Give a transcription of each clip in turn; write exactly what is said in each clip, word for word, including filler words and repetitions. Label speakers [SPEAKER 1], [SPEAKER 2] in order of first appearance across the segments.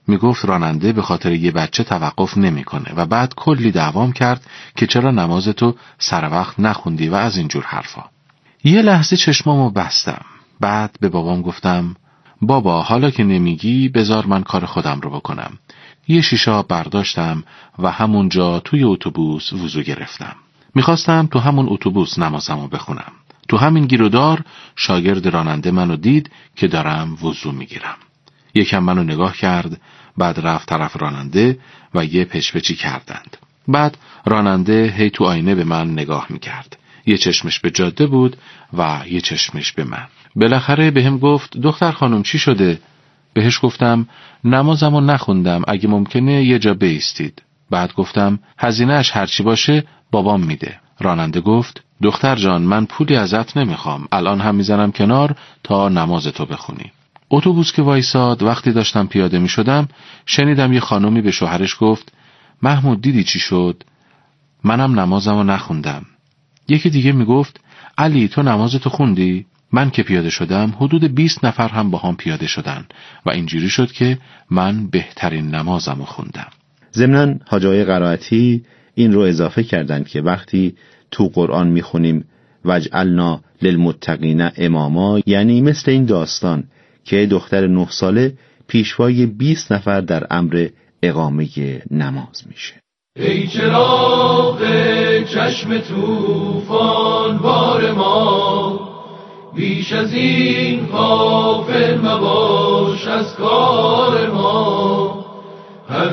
[SPEAKER 1] میگفت راننده به خاطر یه بچه توقف نمیکنه و بعد کلی دعوام کرد که چرا نمازتو سر وقت نخوندی و از اینجور حرفا. یه لحظه چشمامو بستم. بعد به بابام گفتم بابا حالا که نمیگی بذار من کار خودم رو بکنم. یه شیشه برداشتم و همونجا توی اتوبوس وضو گرفتم. میخواستم تو همون اتوبوس نمازمو بخونم. تو همین گیرودار شاگرد راننده منو دید که دارم وضو میگیرم. یکم منو نگاه کرد، بعد رفت طرف راننده و یه پچ‌پچی کردند. بعد راننده هی تو آینه به من نگاه میکرد. یه چشمش به جاده بود و یه چشمش به من. بالاخره بهم گفت دختر خانم چی شده؟ بهش گفتم نمازمو نخوندم، اگه ممکنه یه جا بایستید. بعد گفتم هزینه‌اش هرچی باشه بابام میده. راننده گفت دختر جان من پولی ازت نمیخوام، الان هم میزنم کنار تا نمازتو بخونی. اتوبوس که وایساد، وقتی داشتم پیاده میشدم شنیدم یه خانومی به شوهرش گفت محمود دیدی چی شد؟ منم نمازمو نخوندم. یکی دیگه میگفت علی تو نمازتو خوندی؟ من که پیاده شدم حدود بیست نفر هم با هم پیاده شدن و اینجوری شد که من بهترین نمازمو خوندم.
[SPEAKER 2] ضمناً حاج آقای قرائتی این رو اضافه کردند که وقتی تو قرآن میخونیم وجعلنا للمتقین اماما، یعنی مثل این داستان که دختر نه ساله پیشوای بیست نفر در امر اقامه نماز میشه.
[SPEAKER 3] ای چراغ چشم طوفان بار ما، بیش از این غافل مباش از کار ما. هر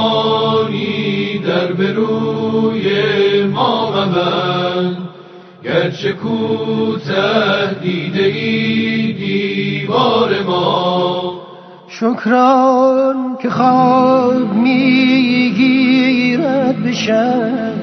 [SPEAKER 3] زمانی در بروی ما مبند، گرچه کوته دیده ای دیوار ما.
[SPEAKER 4] شکران که خواب میگیرد بشن،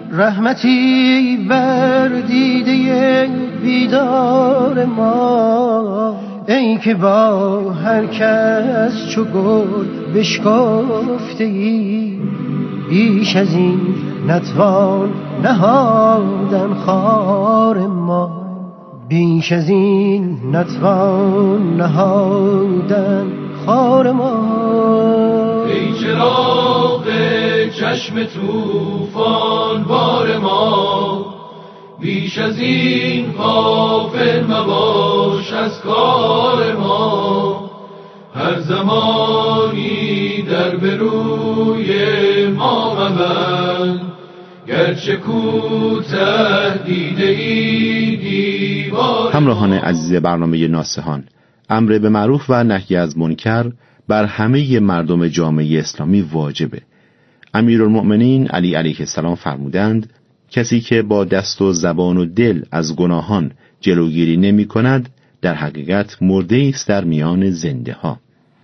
[SPEAKER 4] رحمتی بر دیده بیدار ما. ای که با هر کس چو گل بشکفته ای، بیش از این نتوان نهادن خار ما. بیش از این نتوان نهادن خار ما.
[SPEAKER 3] ای چراغ چشم طوفان بار ما، بیش از این غافل مباش از کار ما. هر زمانی در بروی ما مبند، گرچه کوته دیده ای دیوار.
[SPEAKER 2] همراهان عزیز برنامه ناصحان، امر به معروف و نهی از منکر بر همه مردم جامعه اسلامی واجبه. امیرالمؤمنین علی علیه السلام فرمودند کسی که با دست و زبان و دل از گناهان جلوگیری نمی کند در حقیقت مرده است در میان زنده ها.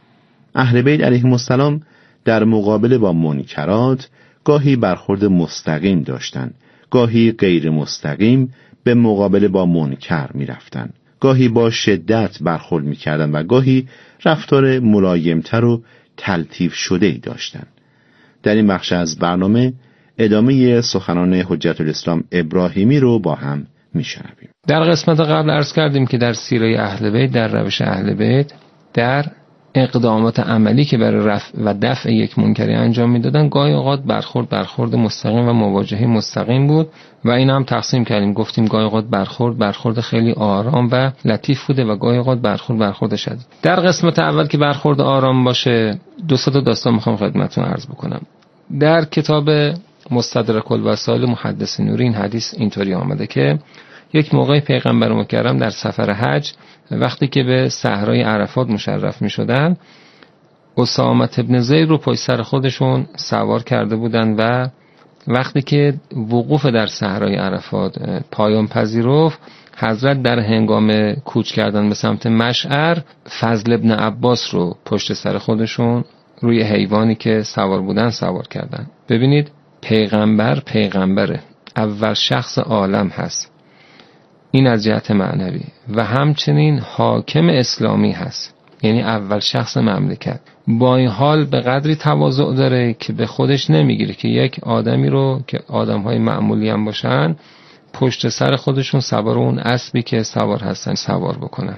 [SPEAKER 2] اهل بیت علیهم السلام در مقابله با منکرات گاهی برخورد مستقیم داشتند، گاهی غیر مستقیم به مقابله با منکر می رفتن. گاهی با شدت برخورد می کردن و گاهی رفتار ملایمتر و تلطیف شده‌ای داشتند. در این بخش از برنامه ادامه سخنان حجت الاسلام ابراهیمی رو با هم میشنویم.
[SPEAKER 5] در قسمت قبل عرض کردیم که در سیره اهل بیت، در روش اهل بیت، در اقدامات عملی که برای رفع و دفع یک منکری انجام میدادن، گاهی اوقات برخورد برخورد مستقیم و مواجهه مستقیم بود و این هم تقسیم کردیم، گفتیم گاهی اوقات برخورد برخورد خیلی آرام و لطیف بوده و گاهی اوقات برخورد برخورد شدید. در قسمت اول که برخورد آرام باشه، دو سه تا داستان میخوام خدمتتون عرض بکنم. در کتاب مستدرک الوسائل محدث نوری این حدیث اینطوری آمده که یک موقع پیغمبر مکرم در سفر حج وقتی که به صحرای عرفات مشرف می شدن، اسامه ابن زید رو پشت سر خودشون سوار کرده بودن و وقتی که وقوف در صحرای عرفات پایان پذیرفت، حضرت در هنگام کوچ کردن به سمت مشعر فضل ابن عباس رو پشت سر خودشون روی حیوانی که سوار بودن سوار کردن. ببینید، پیغمبر پیغمبره، اول شخص عالم هست، این از جهت معنوی، و همچنین حاکم اسلامی هست، یعنی اول شخص مملکت. با این حال به قدری تواضع داره که به خودش نمیگیره که یک آدمی رو که آدم‌های معمولی هم باشن پشت سر خودشون سوار اون اسبی که سوار هستن سوار بکنن.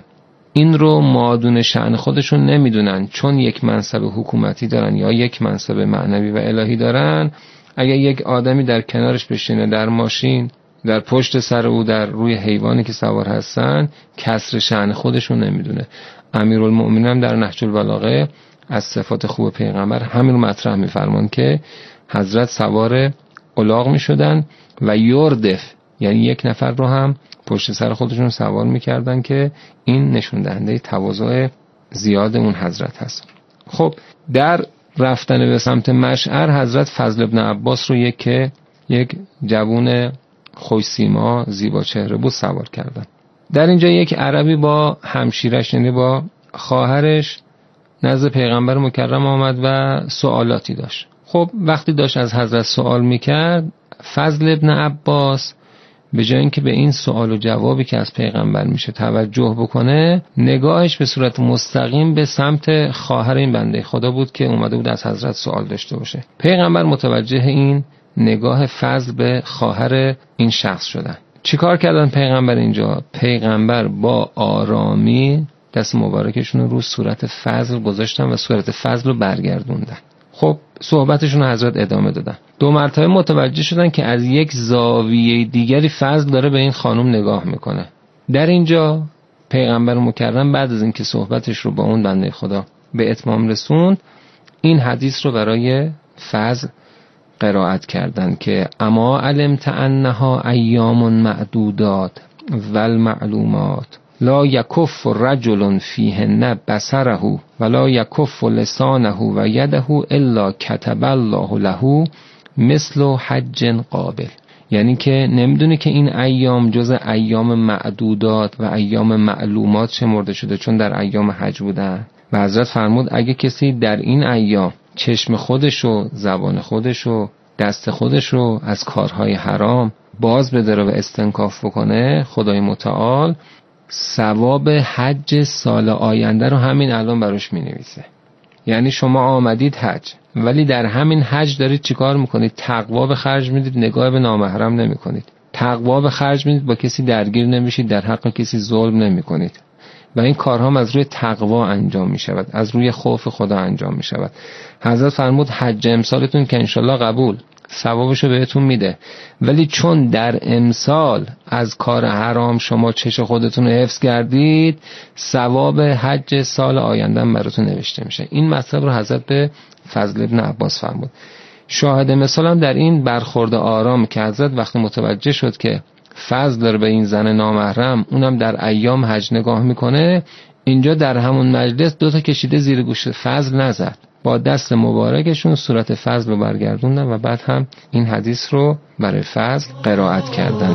[SPEAKER 5] این رو مادون شأن خودشون نمیدونن، چون یک منصب حکومتی دارن یا یک منصب معنوی و الهی دارن. اگر یک آدمی در کنارش بشینه در ماشین، در پشت سر او، در روی حیوانی که سوار هستن، کسر شأن خودشون نمیدونه. امیرالمؤمنین هم در نهج البلاغه از صفات خوب پیغمبر همین رو مطرح میفرمان که حضرت سوار الاغ میشدن و یردف، یعنی یک نفر رو هم پشت سر خودشون سوار میکردن که این نشون دهنده تواضع زیاد اون حضرت هست. خب در رفتن به سمت مشعر، حضرت فضل ابن عباس رو یک که یک جوون خوش سیما زیبا چهره بود سوار کردن. در اینجا یک عربی با همشیرش، یعنی با خواهرش، نزد پیغمبر مکرم آمد و سوالاتی داشت. خب وقتی داشت از حضرت سوال میکرد، فضل ابن عباس به جای اینکه به این سوال و جوابی که از پیغمبر میشه توجه بکنه، نگاهش به صورت مستقیم به سمت خواهر این بنده خدا بود که اومده بود از حضرت سوال داشته باشه. پیغمبر متوجه این نگاه فضل به خواهر این شخص شدن. چیکار کردن پیغمبر اینجا؟ پیغمبر با آرامی دست مبارکشون رو صورت فضل گذاشتن و صورت فضل رو برگردوندن. خب صحبتشون رو حضرت ادامه دادن. دو مرتبه متوجه شدن که از یک زاویه دیگری فضل داره به این خانم نگاه میکنه. در اینجا پیغمبر مکرم بعد از اینکه صحبتش رو با اون بنده خدا به اتمام رسوند، این حدیث رو برای فضل قرائت کردن که اما علمت انها ایام معدودات والمعلومات لا یکف رجل فیهن بصره ولا یکف لسانه و یده الا کتب الله له مثل حج قابل. یعنی که نمیدونه که این ایام جز ایام معدودات و ایام معلومات شمرده شده چون در ایام حج بودن. و حضرت فرمود اگه کسی در این ایام چشم خودشو، زبان خودشو، دست خودشو از کارهای حرام باز بداره و استنکاف بکنه، خدای متعال ثواب حج سال آینده رو همین الان براش می نویسه. یعنی شما آمدید حج، ولی در همین حج دارید چیکار میکنید؟ تقوا به خرج میدید، نگاه به نامحرم نمی کنید. تقوا به خرج میدید، با کسی درگیر نمیشید، در حق کسی ظلم نمی کنید. و این کارها از روی تقوا انجام می شود، از روی خوف خدا انجام می شود. حضرت فرمود حج امسالتون که انشالله قبول، ثوابشو بهتون میده، ولی چون در امسال از کار حرام شما چش خودتون رو حفظ کردید، ثواب حج سال آینده براتون نوشته میشه. این مطلب رو حضرت به فضل ابن عباس فرمود. شاهد مثال هم در این برخورد آرام که حضرت وقتی متوجه شد که فضل داره به این زن نامحرم اونم در ایام حج نگاه میکنه، اینجا در همون مجلس دوتا کشیده زیر گوش فضل نزد، با دست مبارکشون صورت فضل رو برگردوندن و بعد هم این حدیث رو برای فضل قرائت کردن.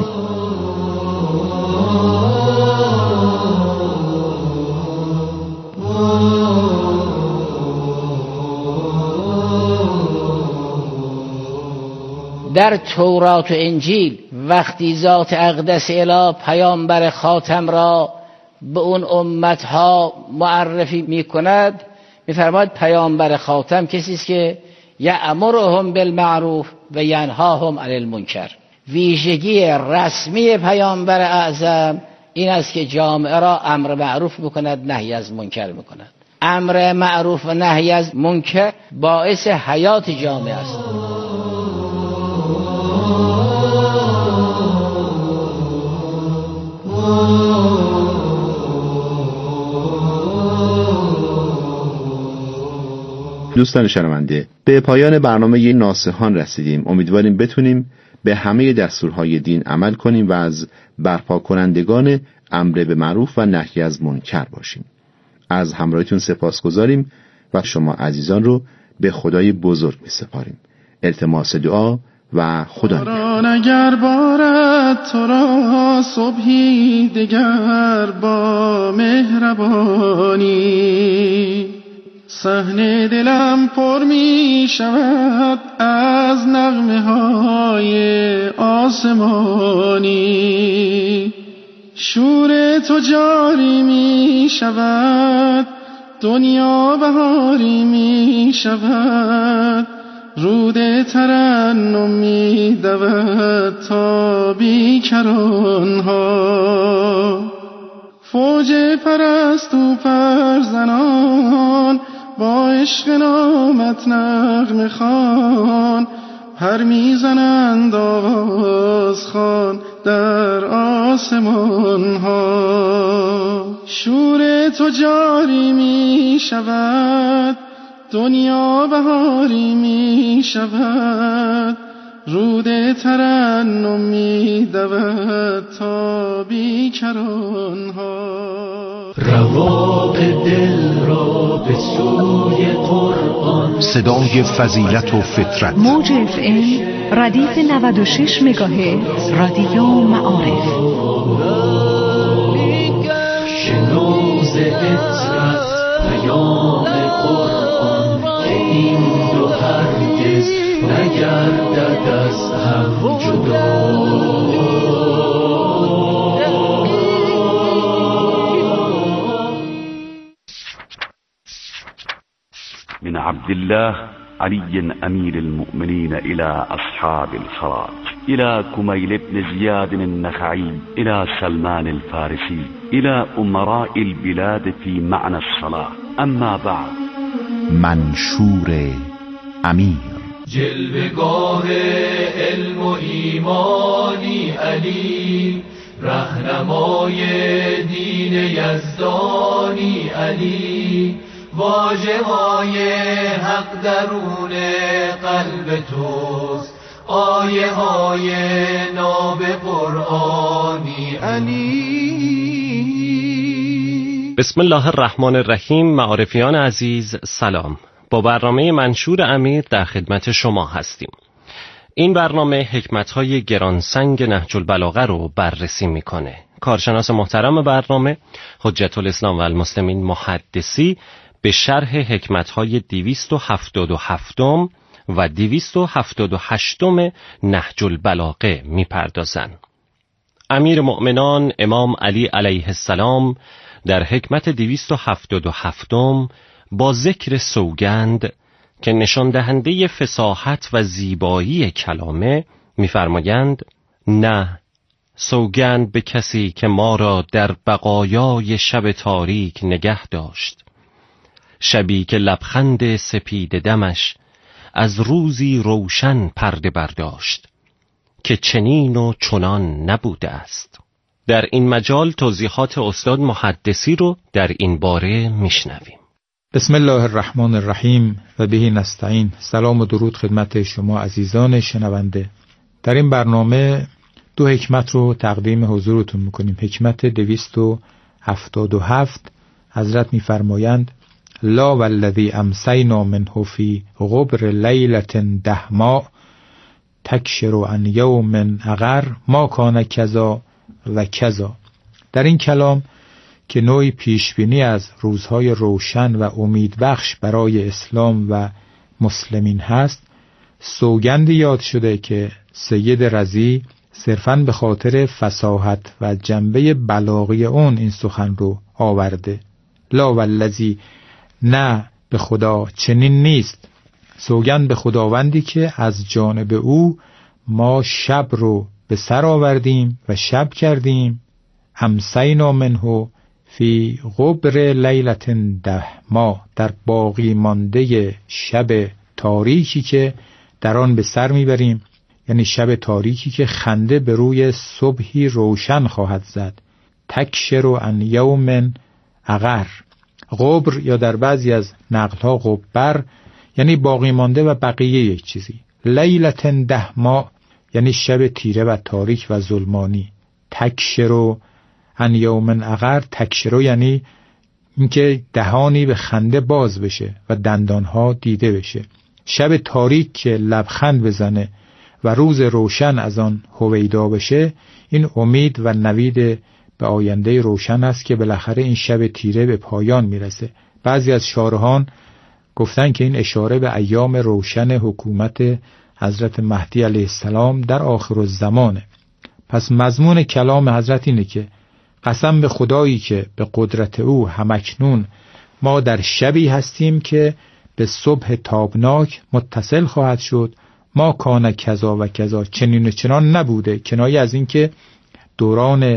[SPEAKER 6] در تورات و انجیل وقتی ذات اقدس اله پیامبر خاتم را به اون امتها معرفی می کند، می‌فرماید پیامبر خاتم کسی است که یأمرهم بالمعروف و ینهاهم عن المنکر. ویژگی رسمی پیامبر اعظم این است که جامعه را امر معروف می‌کند، نهی از منکر می‌کند. امر معروف و نهی از منکر باعث حیات جامعه است.
[SPEAKER 2] دوستان شنونده، به پایان برنامه ناصحان رسیدیم. امیدواریم بتونیم به همه دستورهای دین عمل کنیم و از برپا کنندگان امر به معروف و نهی از منکر باشیم. از همراهیتون سپاسگزاریم و شما عزیزان رو به خدای بزرگ می‌سپاریم. التماس دعا و خدا نگهدار.
[SPEAKER 3] اگر بارد تو را صبحی دگر با مهربانی، صحن دلم پر می شود از نغمه های آسمانی. شور تو جاری می شود، دنیا بهاری می شود، رود ترنم می دود تا بیکران ها. فوج پرستو پرزنان با عشق نامت نغمه خوان پر میزنند آواز خوان در آسمان ها. شور تو جاری می شود دنیا بهاری می شود رود ترنم می دود تا بیکران ها.
[SPEAKER 7] رواق دل را به سوی قرآن
[SPEAKER 8] صدای فضیلت و فطرت
[SPEAKER 9] موج اف ام ردیف نود و شش مگاهرتز رادیو معارف
[SPEAKER 7] شنوز اطرت پیام قرآن که این دو هرگز نگردد از هم جدا.
[SPEAKER 10] من عبد الله علي أمير المؤمنين إلى أصحاب الفرات إلى كميل بن زياد النخعي إلى سلمان الفارسي إلى أمراء البلاد في معنى الصلاة. أما بعد.
[SPEAKER 8] منشور امیر
[SPEAKER 7] جلوگاه علم و ایمانی علی رهنمای دین یزدانی علی واژه های حق درون قلب توست آیه های ناب قرآنی علی.
[SPEAKER 11] بسم الله الرحمن الرحیم. معارفیان عزیز سلام. با برنامه منشور امیر در خدمت شما هستیم. این برنامه حکمت‌های گرانسنگ نهج البلاغه رو بررسی میکنه. کارشناس محترم برنامه حجت الاسلام و المسلمین محدثی به شرح حکمت‌های دویست و هفتاد و هفت و دویست و هفتاد و هشت نهج البلاغه میپردازند. امیر مؤمنان امام علی علیه السلام در حکمت دویست و هفتاد و هفت با ذکر سوگند که نشان دهنده فصاحت و زیبایی کلامه می‌فرمایند: نه، سوگند به کسی که ما را در بقایای شب تاریک نگه داشت، شبی که لبخند سپید دمش از روزی روشن پرده برداشت که چنین و چنان نبوده است. در این مجال توضیحات استاد محدثی رو در این باره میشنویم.
[SPEAKER 12] بسم الله الرحمن الرحیم و به نستعین. سلام و درود خدمت شما عزیزان شنونده. در این برنامه دو حکمت رو تقدیم حضورتون میکنیم. حکمت دویست و هفتاد و هفت حضرت میفرمایند: لا والذی امسینا منه فی غبر لیلة دهما تکشر عن یوم اغر ما کان کذا و کذا. در این کلام که نوعی پیشبینی از روزهای روشن و امیدبخش برای اسلام و مسلمین هست، سوگندی یاد شده که سید رضی صرفاً به خاطر فصاحت و جنبه بلاغی اون این سخن رو آورده. لا والذی، نه به خدا چنین نیست. سوگند به خداوندی که از جانب او ما شب رو به سر آوردیم و شب کردیم. امسینا منه فی غبر لیلة دهما، در باقی مانده شب تاریکی که در آن به سر میبریم، یعنی شب تاریکی که خنده به روی صبحی روشن خواهد زد. تکشر عن یوم اغر. غبر یا در بعضی از نقلها غبر یعنی باقی مانده و بقیه یک چیزی. لیلة دهما یعنی شب تیره و تاریک و ظلمانی. تکشر عن یوم اغر، تکشر یعنی اینکه دهانی به خنده باز بشه و دندانها دیده بشه. شب تاریک که لبخند بزنه و روز روشن از آن هویدا بشه، این امید و نوید به آینده روشن است که بالاخره این شب تیره به پایان میرسه. بعضی از شارحان گفتن که این اشاره به ایام روشن حکومت حضرت مهدی علیه السلام در آخر الزمانه. پس مضمون کلام حضرت اینه که قسم به خدایی که به قدرت او همکنون ما در شبی هستیم که به صبح تابناک متصل خواهد شد. ما کان کذا و کذا، چنین و چنان نبوده، کنایه از این که دوران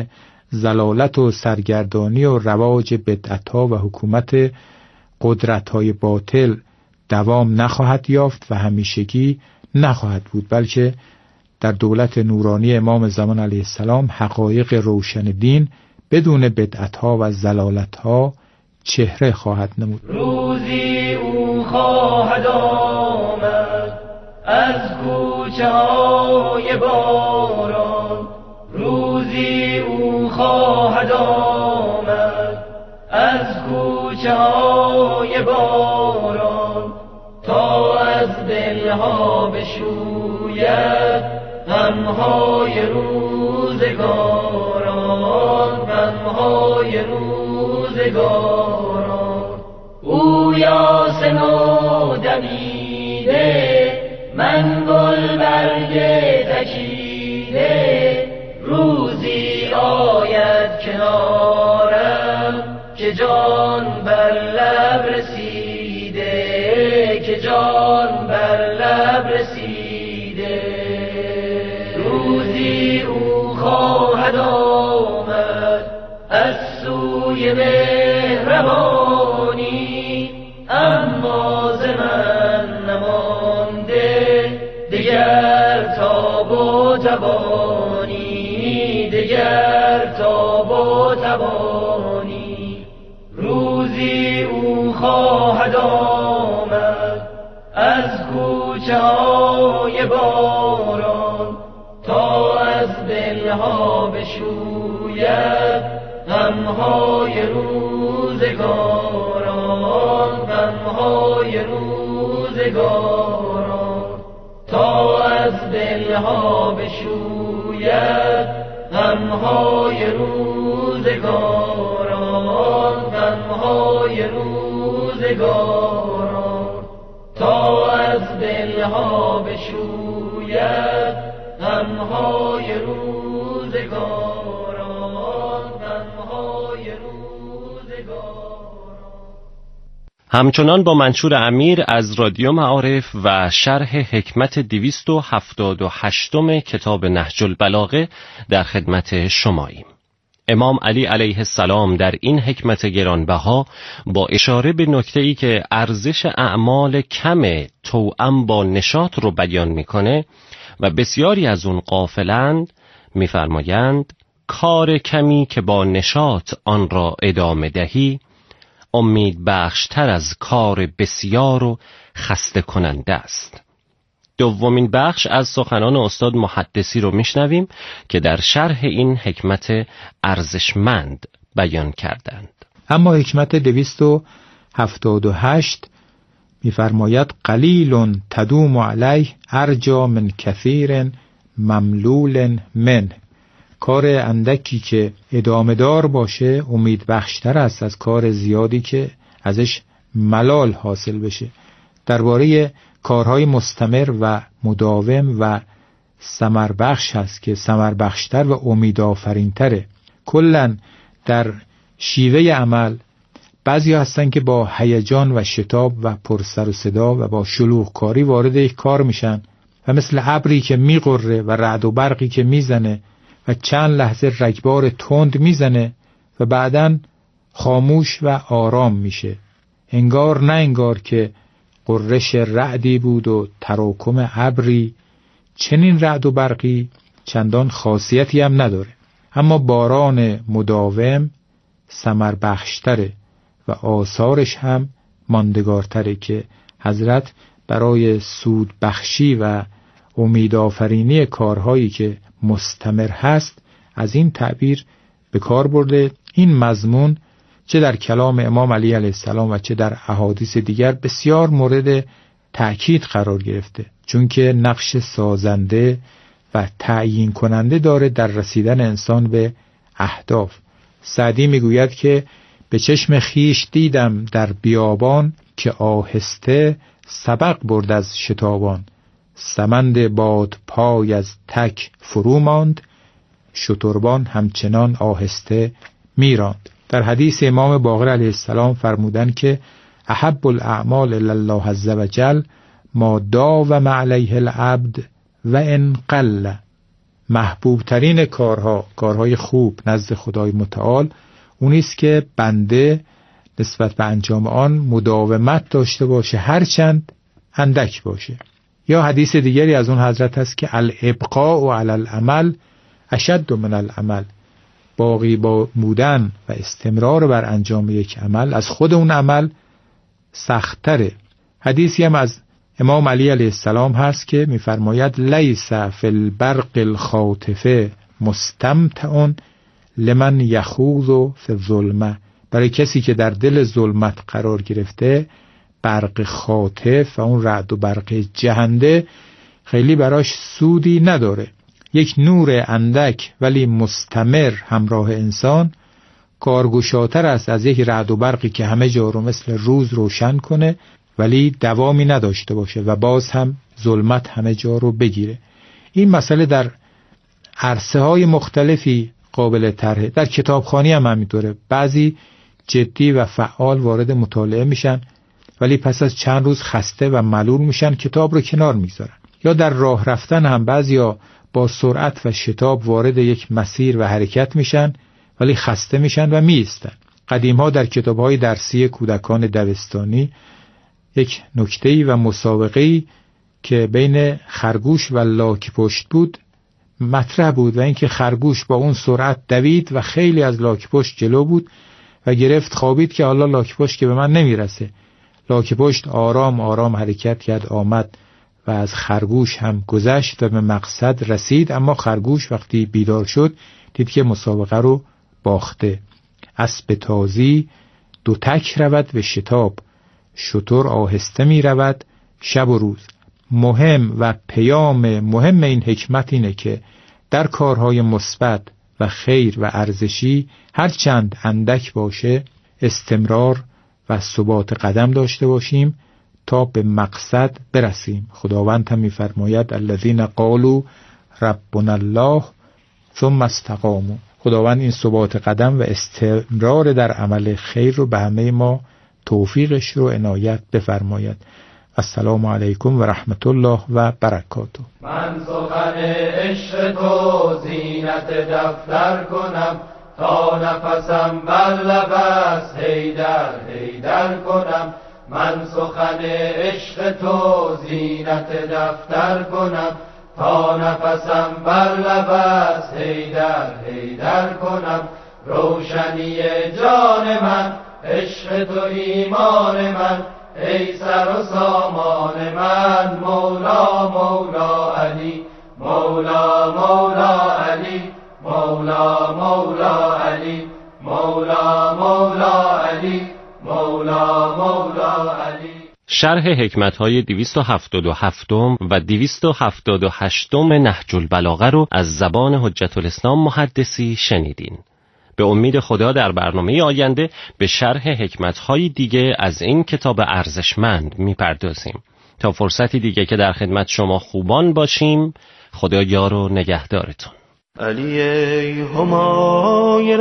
[SPEAKER 12] زلالت و سرگردانی و رواج بدعت‌ها و حکومت قدرت‌های باطل دوام نخواهد یافت و همیشگی نخواهد بود، بلکه در دولت نورانی امام زمان علیه السلام حقایق روشن دین بدون بدعت‌ها و زلالت‌ها چهره خواهد نمود.
[SPEAKER 7] روزی او خواهد آمد از کوچه های باران، روزی او خواهد آمد از کوچه های باران، تا از دلها بشوید غمهای روزگاران، غمهای روزگاران. او یاسین و دمیده، من گل برگ تکیده، روزی آید کنارم که جان بر لب رسیده، که جان بر لب رسیده. روزی او خواهد آمد از سوی مهربانی، اما ز من نمانده دگر تاب و توانی، دگر تاب و توانی. روزی او خواهد آمد از کوچه های باران، تا از دلها بشوید غمهای روزگاران، غمهای روزگاران. تا از دلها بشوید غمهای روزگاران، غمهای روزگاران. تا از دلها بشوید غمهای روزگاران، غمهای روزگاران.
[SPEAKER 11] همچنان با منشور امیر از رادیو معارف و شرح حکمت دویست و هفتاد و هشتم کتاب نهج البلاغه در خدمت شماییم. امام علی علیه السلام در این حکمت گرانبها با اشاره به نکته‌ای که ارزش اعمال کم توأم با نشاط رو بیان میکنه و بسیاری از اون غافلند، میفرمایند کار کمی که با نشاط آن را ادامه دهی امید بخشتر از کار بسیار و خسته کننده است. دومین بخش از سخنان استاد محدثی رو میشنویم که در شرح این حکمت ارزشمند بیان کردند.
[SPEAKER 12] اما حکمت دویست و هفتاد و هشت میفرماید قلیل تدوم علیه ارجا من کثیر مملول من. کار اندکی که ادامه دار باشه امید بخشتر است از کار زیادی که ازش ملال حاصل بشه. درباره کارهای مستمر و مداوم و ثمر بخش هست که ثمر بخشتر و امیدآفرین‌تره. کلاً در شیوه عمل بعضی هستن که با هیجان و شتاب و پرسر و صدا و با شلوغ کاری وارد یک کار میشن و مثل ابری که میغره و رعد و برقی که میزنه و چند لحظه رگبار تند میزنه و بعداً خاموش و آرام میشه، انگار نه انگار که قررش رعدی بود و تراکم ابری. چنین رعد و برقی چندان خاصیتی هم نداره، اما باران مداوم ثمر بخشتره و آثارش هم ماندگارتره که حضرت برای سود بخشی و امیدآفرینی کارهایی که مستمر هست از این تعبیر به کار برده. این مضمون چه در کلام امام علی علیه السلام و چه در احادیث دیگر بسیار مورد تأکید قرار گرفته، چون که نقش سازنده و تعیین کننده داره در رسیدن انسان به اهداف. سعدی میگوید که به چشم خیش دیدم در بیابان، که آهسته سبق برد از شتابان. سمند باد پای از تک فرو ماند، شتربان همچنان آهسته میراند. در حدیث امام باقر علیه السلام فرمودند که احب الاعمال الی الله عز وجل ما داوم علیه العبد و ان قل. محبوب ترین کارها، کارهای خوب نزد خدای متعال اونیست که بنده نسبت به انجام آن مداومت داشته باشه، هرچند اندک باشه. یا حدیث دیگری از اون حضرت هست که الابقاء علی العمل اشد من العمل، باقی با بودن و استمرار بر انجام یک عمل از خود اون عمل سخت‌تره. حدیثی هم از امام علی علیه السلام هست که می‌فرماید لیس فی البرق الخاطفه مستمتع لمن یخوض فی الظلمه، برای کسی که در دل ظلمت قرار گرفته برق خاطف و اون رعد و برق جهنده خیلی براش سودی نداره. یک نور اندک ولی مستمر همراه انسان کارگشاتر است از یک رعد و برقی که همه جا رو مثل روز روشن کنه ولی دوامی نداشته باشه و باز هم ظلمت همه جا رو بگیره. این مسئله در عرصه های مختلفی قابل طرحه. در کتابخوانی هم همینطوره. بعضی جدی و فعال وارد مطالعه میشن ولی پس از چند روز خسته و ملول میشن، کتاب رو کنار میذارن. یا در راه رفتن هم بعضیا با سرعت و شتاب وارد یک مسیر و حرکت میشن ولی خسته میشن و میایستن. قدیم‌ها در کتاب‌های درسی کودکان دبستانی یک نکته‌ای و مسابقه‌ای که بین خرگوش و لاک‌پشت بود مطرح بود و اینکه خرگوش با اون سرعت دوید و خیلی از لاک‌پشت جلو بود و گرفت خوابید که حالا لاک‌پشت که به من نمیرسه. لاک‌پشت آرام آرام حرکت کرد، آمد و از خرگوش هم گذشت و به مقصد رسید، اما خرگوش وقتی بیدار شد دید که مسابقه رو باخته. اسب تازی دو تک رود به شتاب، شتر آهسته می رود شب و روز. مهم و پیام مهم این حکمت اینه که در کارهای مثبت و خیر و ارزشی هر چند اندک باشه استمرار و ثبات قدم داشته باشیم تا به مقصد برسیم. خداوند هم می‌فرماید الذین قالوا ربنا الله ثم استقاموا. خداوند این ثبات قدم و استمرار در عمل خیر رو به همه ما توفیقش رو عنایت بفرماید. السلام علیکم و رحمت الله و برکاته.
[SPEAKER 7] من سخن عشق تو زینت دفتر کنم، تا نفسم بر لب است حیدر حیدر کنم. من سخن عشق تو زینت دفتر کنم، تا نفسم بر لب است حیدر حیدر کنم. روشنی جان من عشق تو ایمان من، ای سر و سامان من مولا مولا علی مولا مولا علی مولا مولا علی مولا مولا علی مولا مولا علی.
[SPEAKER 11] شرح حکمت‌های دویست و هفتاد و هفت و دویست و هفتاد و هشت نهج البلاغه رو از زبان حجت الاسلام محدثی شنیدین. به امید خدا در برنامه آینده به شرح حکمت‌های دیگه از این کتاب ارزشمند می‌پردازیم. تا فرصتی دیگه که در خدمت شما خوبان باشیم، خدا یار و نگهدارتون.
[SPEAKER 3] علی ای همای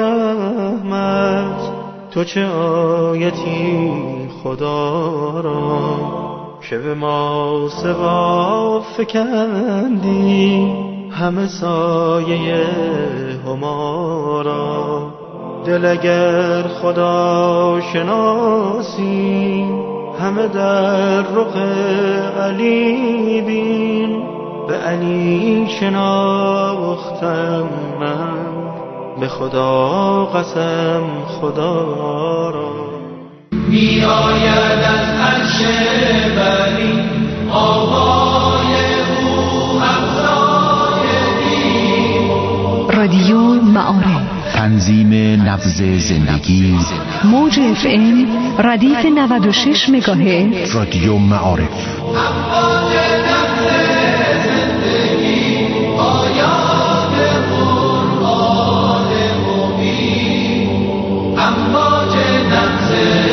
[SPEAKER 3] رحمت، تو چه آیتی خدا را که به ما سوا فکندی، همه سایه هما را. دل اگر خدا شناسی، همه در رخ علی بین. به علی شناختم من، به خدا قسم خدا را.
[SPEAKER 7] می آید از عرش بری آوای او افزای دین.
[SPEAKER 9] رادیو معارف،
[SPEAKER 8] تنظیم نبض زندگی،
[SPEAKER 9] موج اف ام ردیف نود و شش مگاهرتز.
[SPEAKER 8] رادیو معارف.
[SPEAKER 7] امواج نبض زندگی، آیات قرآن مبین. امواج نبض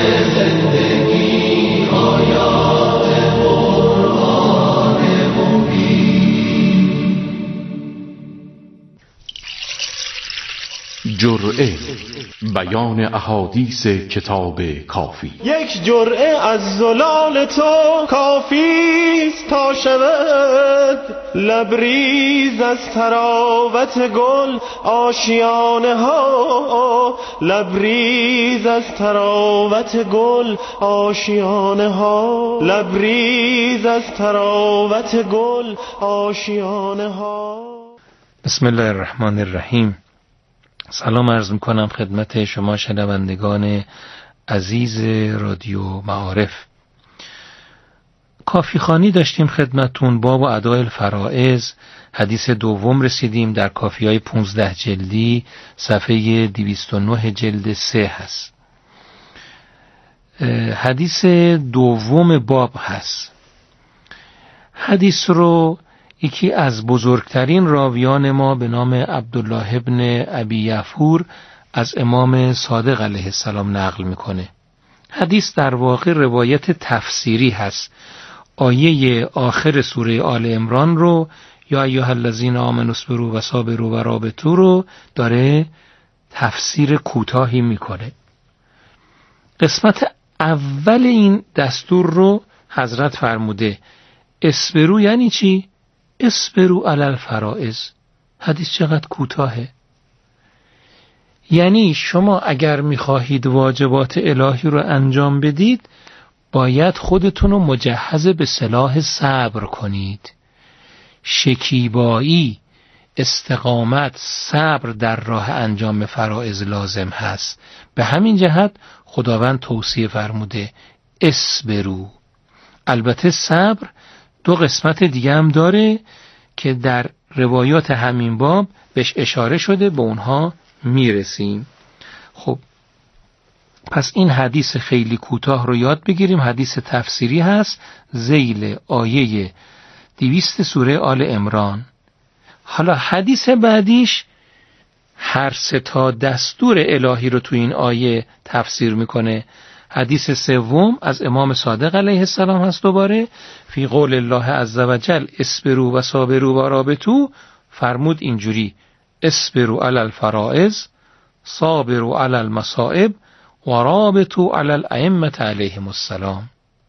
[SPEAKER 7] زندگی، آیات قرآن مبین.
[SPEAKER 1] جرعه بیان احادیث کتاب کافی.
[SPEAKER 3] یک جرعه از زلال تو کافیست تا شود لبریز از تراوت گل آشیانه ها، لبریز از تراوت گل آشیانه ها، لبریز از تراوت گل آشیانه ها.
[SPEAKER 5] بسم الله الرحمن الرحیم. سلام عرض میکنم خدمت شما شنوندگان عزیز رادیو معارف. کافی خوانی داشتیم خدمتون، باب و اداء الفرائض، حدیث دوم رسیدیم، در کافی های پونزده جلدی صفحه دویست و نه جلد سه هست. حدیث دوم باب هست. حدیث رو یکی از بزرگترین راویان ما به نام عبدالله ابن ابی یعفور از امام صادق علیه السلام نقل میکنه. حدیث در واقع روایت تفسیری هست. آیه آخر سوره آل عمران رو یا ایها الذین آمنوا اصبروا و صابروا و رابطوا رو داره تفسیر کوتاهی میکنه. قسمت اول این دستور رو حضرت فرموده اصبروا یعنی چی؟ اصبروا علی الفرائض. حدیث چقدر کوتاهه. یعنی شما اگر میخواهید واجبات الهی رو انجام بدید باید خودتون رو مجهز به سلاح صبر کنید. شکیبایی، استقامت، صبر در راه انجام فرائض لازم هست. به همین جهت خداوند توصیه فرموده اصبروا. البته صبر دو قسمت دیگه هم داره که در روایات همین باب بهش اشاره شده، به اونها میرسیم. خب پس این حدیث خیلی کوتاه رو یاد بگیریم. حدیث تفسیری هست ذیل آیه دویست سوره آل عمران. حالا حدیث بعدیش هر سه تا دستور الهی رو تو این آیه تفسیر میکنه. حدیث سوم از امام صادق علیه السلام هست دوباره فی قول الله عزوجل اصبروا و صابروا و رابطوا. فرمود اینجوری اصبروا علی الفرائض صابروا علی المصائب و رابطوا علی الائمه علیهم السلام.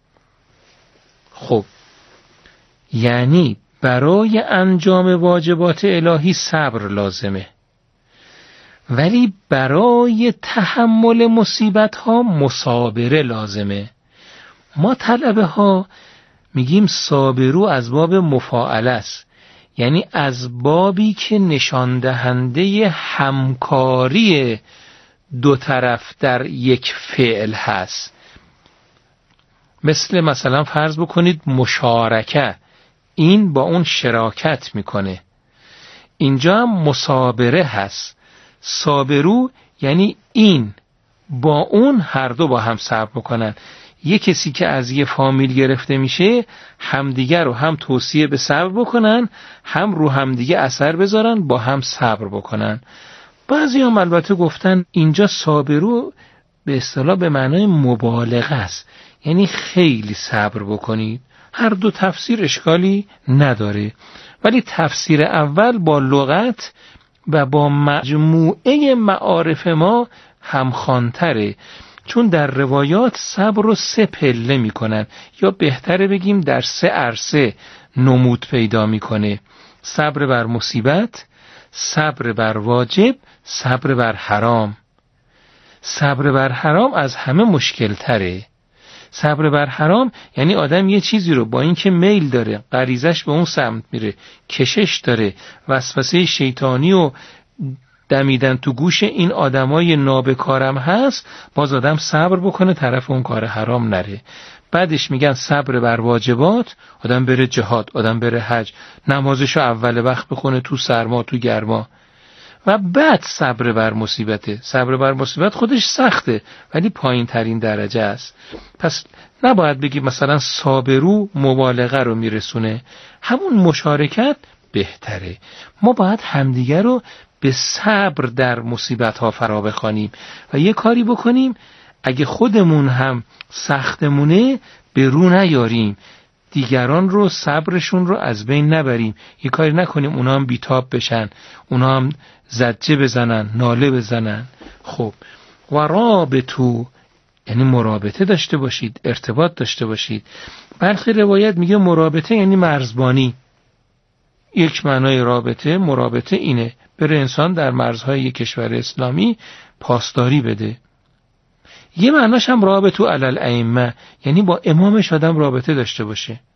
[SPEAKER 5] خب یعنی برای انجام واجبات الهی صبر لازمه، ولی برای تحمل مصیبت ها مصابره لازمه. ما طلبه ها میگیم صابرو از باب مفاعله است، یعنی از بابی که نشان دهنده همکاری دو طرف در یک فعل هست. مثل مثلا فرض بکنید مشارکه، این با اون شراکت میکنه. اینجا هم مصابره هست. صابرو یعنی این با اون هر دو با هم صبر میکنن. یه کسی که از یه فامیل گرفته میشه همدیگر رو هم توصیه به صبر بکنن، هم رو همدیگه اثر بذارن، با هم صبر بکنن. بعضی هم البته گفتن اینجا صابرو به اصطلاح به معنای مبالغه است، یعنی خیلی صبر بکنید. هر دو تفسیر اشکالی نداره، ولی تفسیر اول با لغت و با مجموعه معارف ما همخوان‌تره، چون در روایات صبر رو سه پله میکنن، یا بهتره بگیم در سه عرصه نمود پیدا میکنه: صبر بر مصیبت، صبر بر واجب، صبر بر حرام. صبر بر حرام از همه مشکل تره. صبر بر حرام یعنی آدم یه چیزی رو با اینکه میل داره، غریزش به اون سمت میره، کشش داره، وسوسه شیطانی و دمیدن تو گوش این آدمای نابکارم هست، باز آدم صبر بکنه طرف اون کار حرام نره. بعدش میگن صبر بر واجبات، آدم بره جهاد، آدم بره حج، نمازشو اول وقت بخونه تو سرما تو گرما. و بعد صبر بر مصیبته. صبر بر مصیبت خودش سخته ولی پایین ترین درجه است. پس نباید بگی مثلا صابرو مبالغه رو میرسونه، همون مشارکت بهتره. ما باید همدیگه رو به صبر در مصیبت ها فرا بخوانیم و یه کاری بکنیم اگه خودمون هم سختمونه به رو نیاریم، دیگران رو صبرشون رو از بین نبریم. یه کاری نکنیم اونا هم بیتاب بشن، اونا هم زجه بزنن، ناله بزنن. خب و رابطو یعنی مرابطه داشته باشید، ارتباط داشته باشید. برخی روایت میگه مرابطه یعنی مرزبانی. یک معنای رابطه، مرابطه اینه بره انسان در مرزهای یک کشور اسلامی پاسداری بده. یه معناش هم رابطو علی الائمه، یعنی با امامش آدم رابطه داشته باشه.